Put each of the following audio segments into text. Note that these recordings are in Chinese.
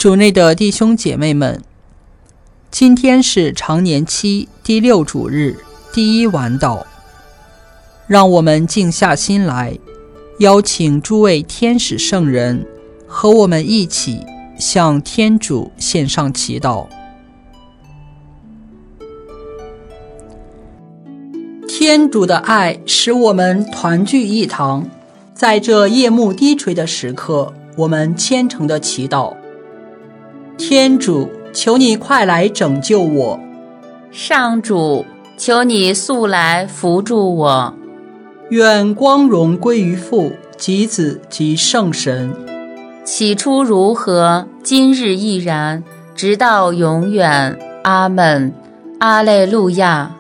主内的弟兄姐妹们，今天是常年期第6主日第1晚祷，让我们静下心来，邀请诸位天使圣人和我们一起向天主献上祈祷。天主的爱使我们团聚一堂，在这夜幕低垂的时刻，我们虔诚地祈祷。天主，求你快来拯救我。 上主，求你速来扶助我。 愿光荣归于父及子及圣神， 起初如何，今日亦然，直到永远。阿们。阿肋路亚。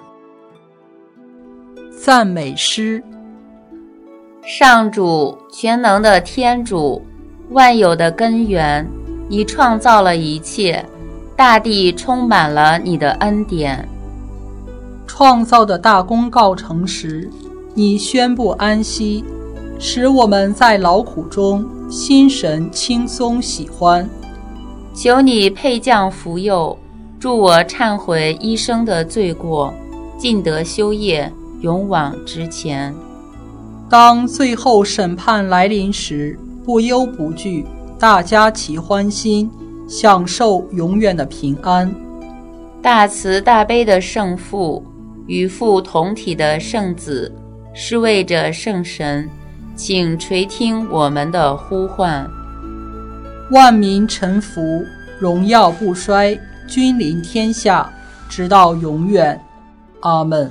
赞美诗。 上主，全能的天主，万有的根源，你创造了一切，大地充满了你的恩典。 创造的大功告成时，你宣布安息，使我们在劳苦中心神轻松喜欢。 求你配降福佑，助我忏悔一生的罪过，尽得修业，勇往直前。 当最后审判来临时，不忧不惧，大家齐欢心，享受永远的平安。 大慈大悲的圣父，与父同体的圣子，是为着圣神，请垂听我们的呼唤。 万民臣服，荣耀不衰，君临天下，直到永远。阿们。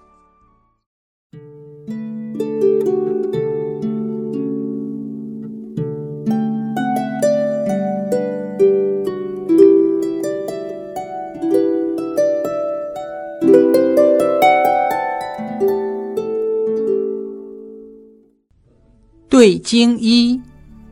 对经一。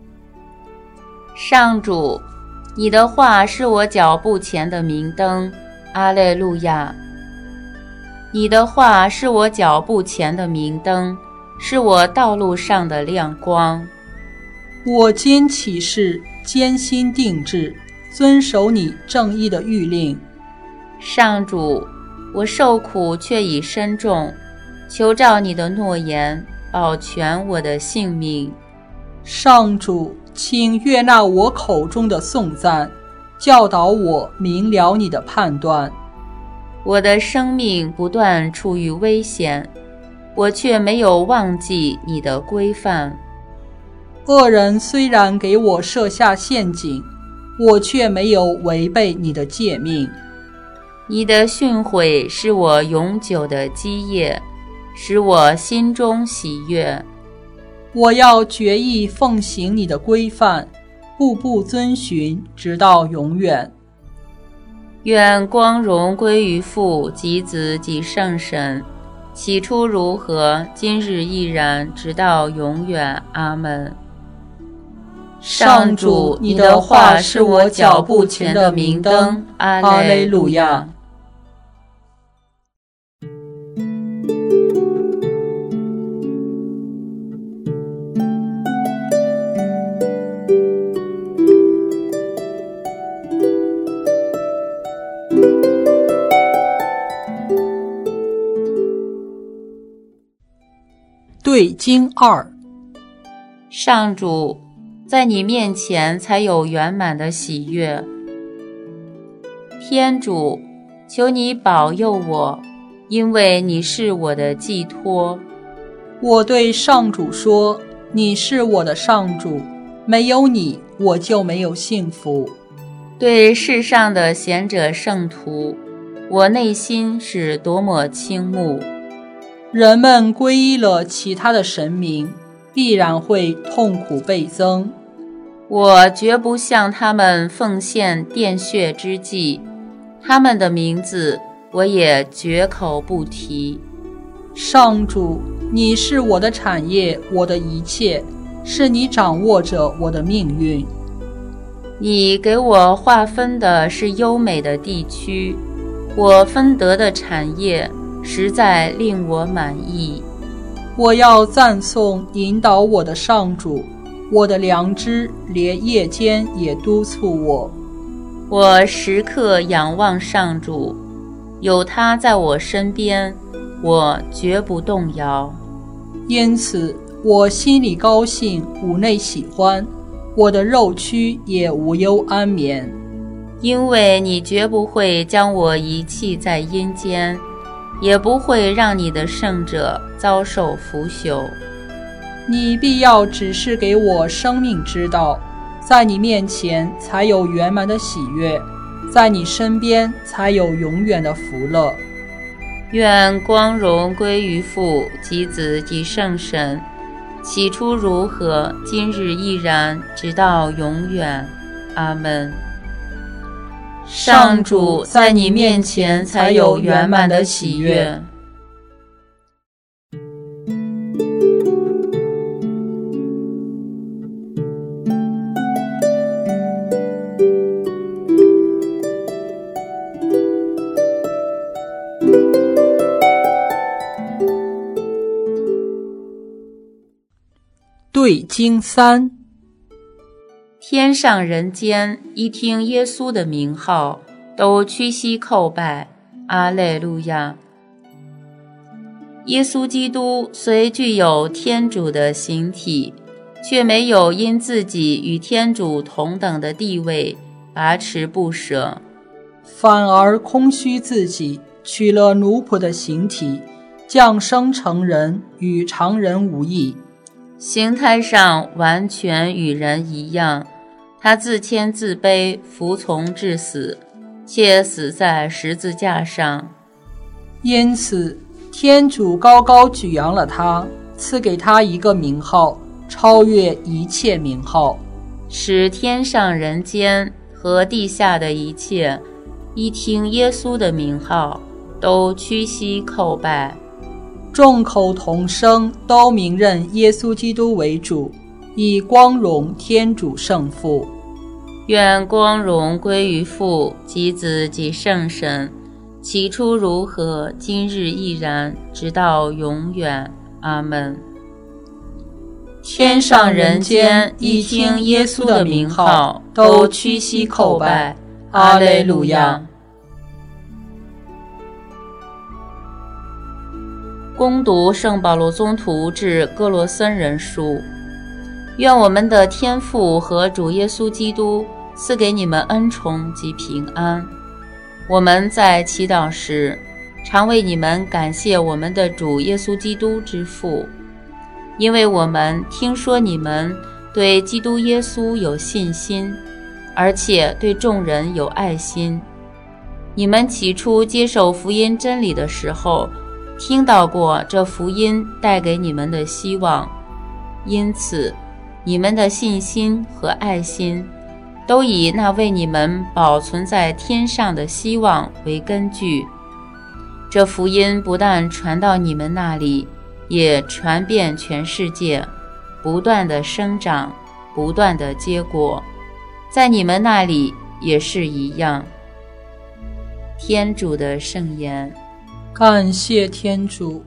上主，你的话是我脚步前的明灯。阿肋路亚。你的话是我脚步前的明灯，是我道路上的亮光。 我今起誓，坚心定志，遵守你正义的谕令。 上主，我受苦却已深重，求照你的诺言，保全我的性命。 上主，请悦纳我口中的颂赞，教导我明了你的判断。 我的生命不断处于危险，我却没有忘记你的规范。 恶人虽然给我设下陷阱，我却没有违背你的诫命。 你的训诲是我永久的基业，使我心中喜悦。 我要决意奉行你的规范，步步遵循，直到永远。 愿光荣归于父及子及圣神，起初如何，今日亦然，直到永远。阿们。上主，你的话是我脚步前的明灯。阿肋路亚。 对经二。 上主，在你面前才有圆满的喜悦。天主，求你保佑我，因为你是我的寄托。 我对上主说，你是我的上主，没有你，我就没有幸福。 对世上的贤者圣徒，我内心是多么倾慕。 人们皈依了其他的神明，必然会痛苦倍增。 我绝不向他们奉献奠血之祭，他们的名字我也绝口不提。 上主，你是我的产业，我的一切，是你掌握着我的命运。 你给我划分的是优美的地区，我分得的产业实在令我满意。 我要赞颂引导我的上主，我的良知连夜间也督促我。 我时刻仰望上主，有他在我身边，我绝不动摇。 因此我心里高兴，五内喜欢，我的肉躯也无忧安眠。 因为你绝不会将我遗弃在阴间，也不会让你的圣者遭受腐朽。 你必要指示给我生命之道，在你面前才有圆满的喜悦，在你身边才有永远的福乐。 愿光荣归于父及子及圣神，起初如何，今日亦然，直到永远。阿们。上主，在你面前才有圆满的喜悦。 对经3， 天上人间一听耶稣的名号，都屈膝叩拜。阿肋路亚。耶稣基督虽具有天主的形体，却没有因自己与天主同等的地位把持不舍， 反而空虚自己，取了奴仆的形体，降生成人，与常人无异。 形态上完全与人一样，他自谦自卑，服从至死，且死在十字架上。 因此天主高高举扬了他，赐给他一个名号，超越一切名号， 使天上人间和地下的一切一听耶稣的名号，都屈膝叩拜。 众口同声，都明认耶稣基督为主，以光荣天主圣父。 愿光荣归于父及子及圣神，起初如何，今日亦然，直到永远。阿们。天上人间一听耶稣的名号，都屈膝叩拜。阿肋路亚。恭读圣保罗宗徒致哥罗森人书。愿我们的天父和主耶稣基督赐给你们恩宠及平安。我们在祈祷时，常为你们感谢我们的主耶稣基督之父，因为我们听说你们对基督耶稣有信心，而且对众人有爱心。你们起初接受福音真理的时候，听到过这福音带给你们的希望，因此你们的信心和爱心都以那为你们保存在天上的希望为根据。这福音不但传到你们那里，也传遍全世界，不断的生长，不断的结果，在你们那里也是一样。天主的圣言。 感谢天主。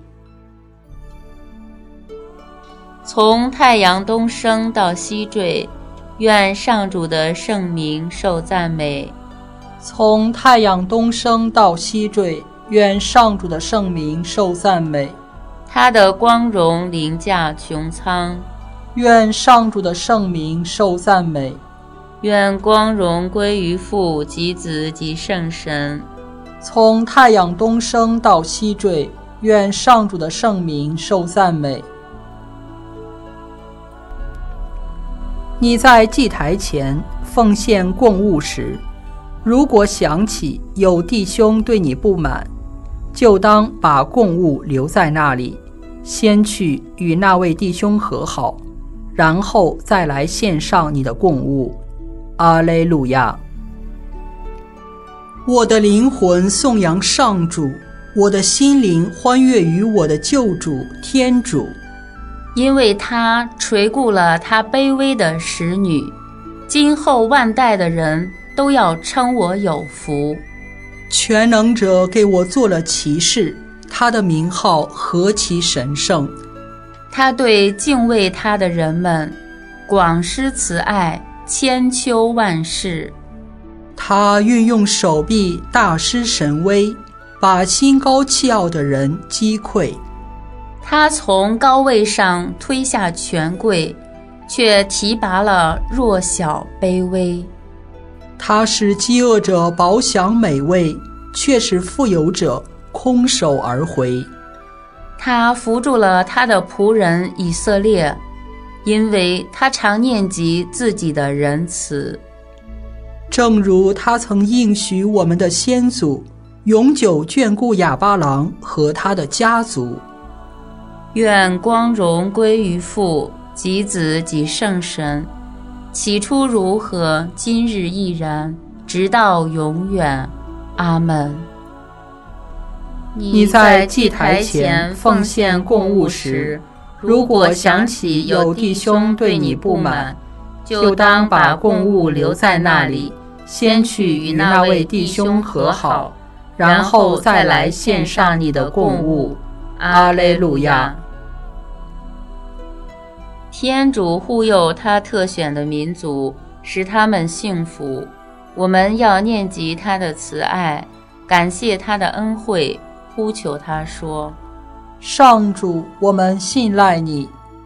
从太阳东升到西坠，愿上主的圣名受赞美。 从太阳东升到西坠，愿上主的圣名受赞美。 他的光荣凌驾穹苍， 愿上主的圣名受赞美。 愿光荣归于父及子及圣神。 从太阳东升到西坠，愿上主的圣名受赞美。你在祭台前奉献供物时，如果想起有弟兄对你不满，就当把供物留在那里，先去与那位弟兄和好，然后再来献上你的供物。阿肋路亚。我的灵魂颂扬上主，我的心灵欢悦于我的救主天主， 因为他垂顾了他卑微的使女，今后万代的人都要称我有福。 全能者给我做了骑士，他的名号何其神圣！ 他对敬畏他的人们广施慈爱，千秋万世。 他运用手臂大施神威，把心高气傲的人击溃。 他从高位上推下权贵，却提拔了弱小卑微。 他使饥饿者饱享美味，却使富有者空手而回。 他扶助了他的仆人以色列，因为他常念及自己的仁慈。 正如他曾应许我们的先祖，永久眷顾亚巴郎和他的家族。 愿光荣归于父及子及圣神，起初如何，今日亦然，直到永远。阿们。 你在祭台前奉献供物时，如果想起有弟兄对你不满，就当把供物留在那里，先去与那位弟兄和好，然后再来献上你的供物。阿肋路亚。 天主护佑他特选的民族，使他们幸福。我们要念及他的慈爱，感谢他的恩惠，呼求他说： 上主，我们信赖你。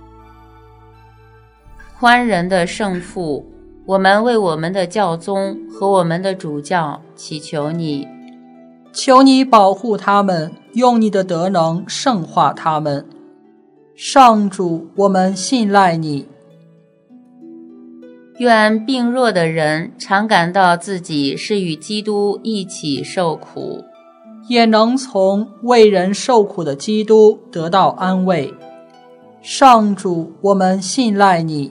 宽仁的圣父，我们为我们的教宗和我们的主教祈求你， 求你保护他们，用你的德能圣化他们。上主，我们信赖你。 愿病弱的人常感到自己是与基督一起受苦， 也能从为人受苦的基督得到安慰。上主，我们信赖你。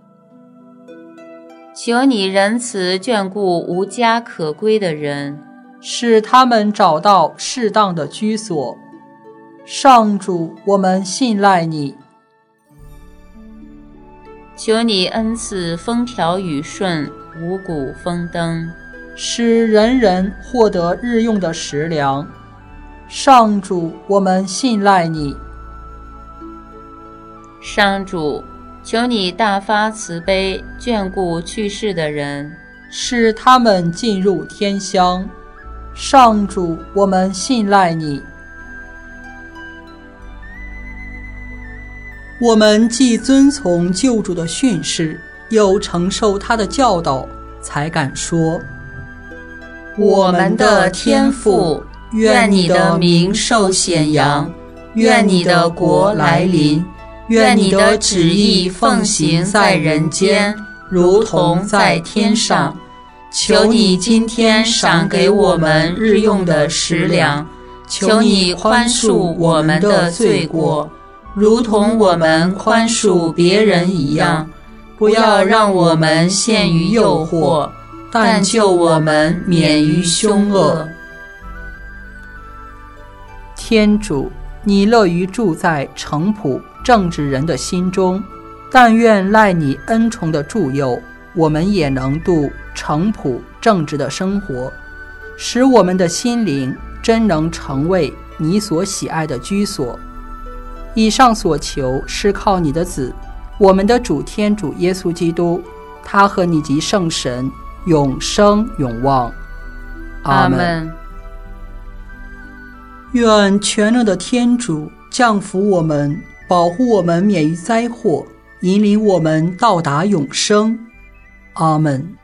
求你仁慈眷顾无家可归的人， 使他们找到适当的居所。上主，我们信赖你。 求你恩赐风调雨顺，五谷丰登， 使人人获得日用的食粮。上主，我们信赖你。 上主，求你大发慈悲，眷顾去世的人， 使他们进入天乡。上主，我们信赖你。我们既遵从救主的训示，又承受他的教导，才敢说： 我们的天父，愿你的名受显扬，愿你的国来临，愿你的旨意奉行在人间，如同在天上。求你今天赏给我们日用的食粮，求你宽恕我们的罪过，如同我们宽恕别人一样，不要让我们陷于诱惑，但救我们免于凶恶。 天主，你乐于住在诚朴正直人的心中，但愿赖你恩宠的助佑，我们也能度诚朴正直的生活，使我们的心灵真能成为你所喜爱的居所。以上所求是靠你的子，我们的主天主耶稣基督，他和你及圣神永生永望。 阿们。 愿全能的天主降福我们，保护我们免于灾祸，引领我们到达永生。阿们。